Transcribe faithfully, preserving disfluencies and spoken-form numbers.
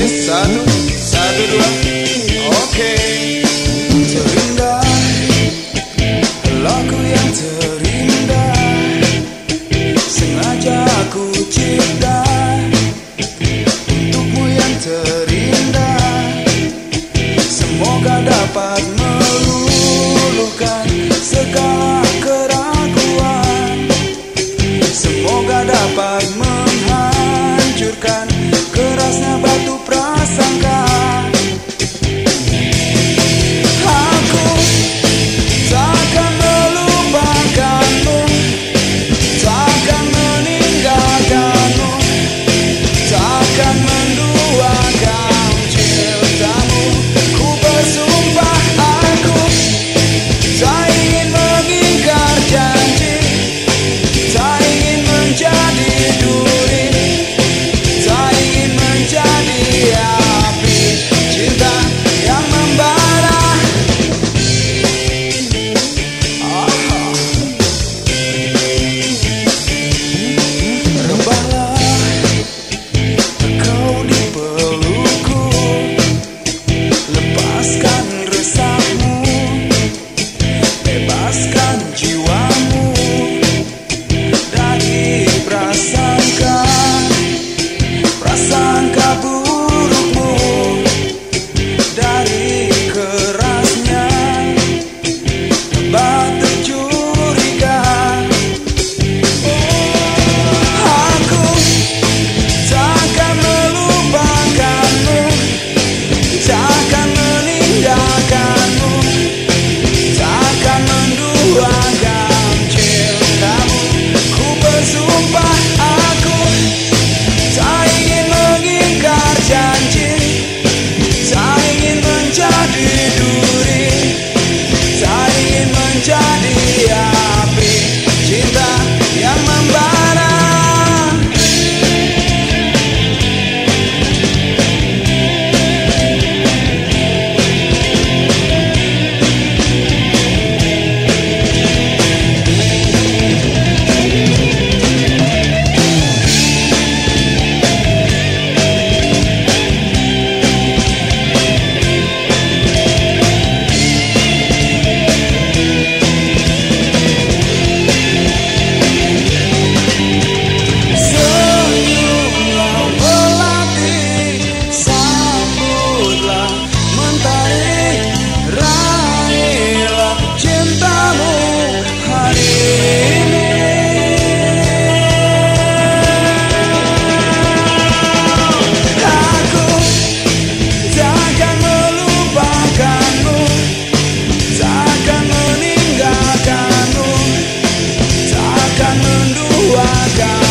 Satu, satu, dua, oke. Terindah, lagu yang terindah, sengaja aku cipta untukmu yang terindah. Semoga dapat meluluhkan segala keraguan, semoga dapat menghancurkan kerasnya batu prasangka. Aku takkan melupakanmu, takkan meninggalkanmu, takkan menduakan cintamu. Ku bersumpah aku tak ingin mengingkar janji, tak ingin menjadi duri, tak ingin menjadi api cinta yang membara. Ah. Rebahlah kau di pelukku, lepaskan resahmu, bebaskan jiwamu dari prasangka, prasangka burukmu, dari kerasnya batu curiga. Aku takkan melupakanmu, takkan meninggalkanmu, takkan menduakan cintamu. Ku bersumpah aku tak ingin mengingkar janji, tak ingin menjadi duri, tak ingin menjadi api cinta yang membara. Senyumlah melati, sambutlah mentari, raihlah cintamu hari ini. Aku takkan melupakanmu, takkan meninggalkanmu, takkan menduakan